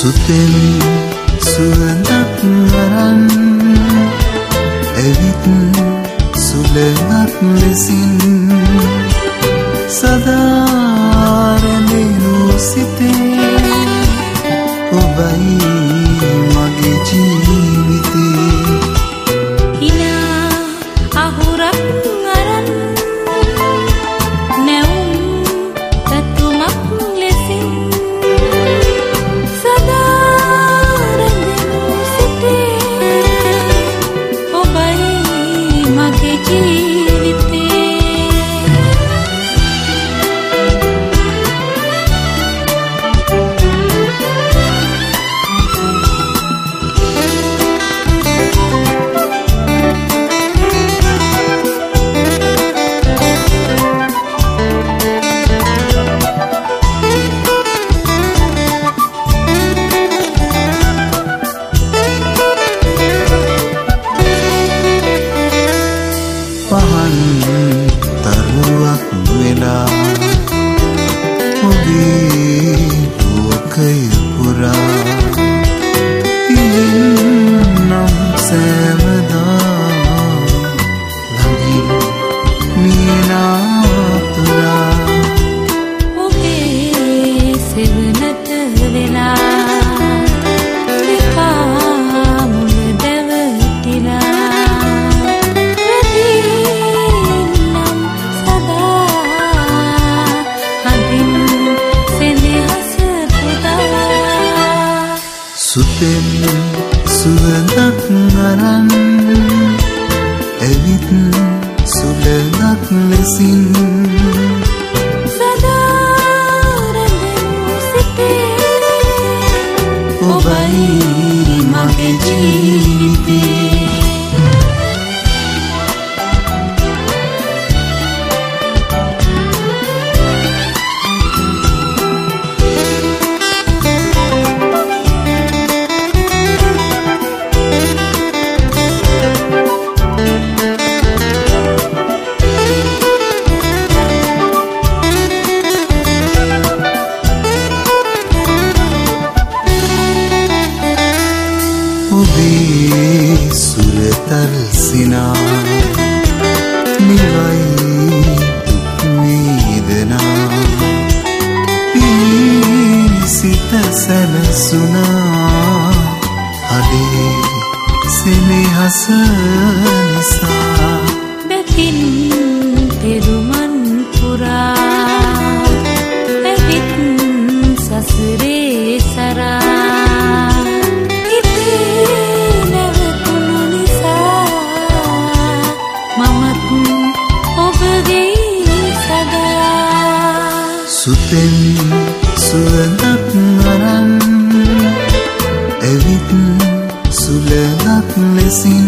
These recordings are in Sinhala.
සුතෙන් සුවඳක් අරන් එවිත් සුළඟක් ලෙසින් සදා රැඳෙනු සිතේ ඔබයි මගේ ජීවිතේ හිනා අහුරක් අරන් නැවුම් තතුමක් ලෙසින් තරුවක් වෙලා ඔබේ ලෝකය පුරා ඉන්නම් සෑමදා ළඟින් මියනාතුරා ඔබේ සෙවනට වෙලා සුතෙන් සුවඳක් අරන් එවිත් සුළඟක් ලෙසින් සදා රැඳෙනු සිතේ ඔබයි මගේ ජීවිතේ ඔබේ සුරතල් සිනා නිවයි දුක් වේදනා පිසිත සැනසුනා අදේ සෙනෙහස නිසා බැතින් පෙරුමන් පුරා එවිත් සසරේ සරා සුතෙන් සුවඳක් අරන් එවිත් සුළඟක් ලෙසින්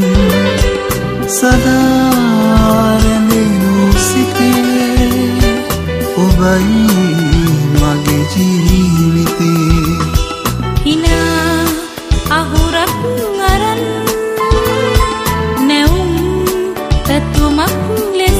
සදා රැඳෙනු සිතේ ඔබයි මගේ ජීවිතේ හිනා අහුරක් අරන් නැවුම් තතුමක්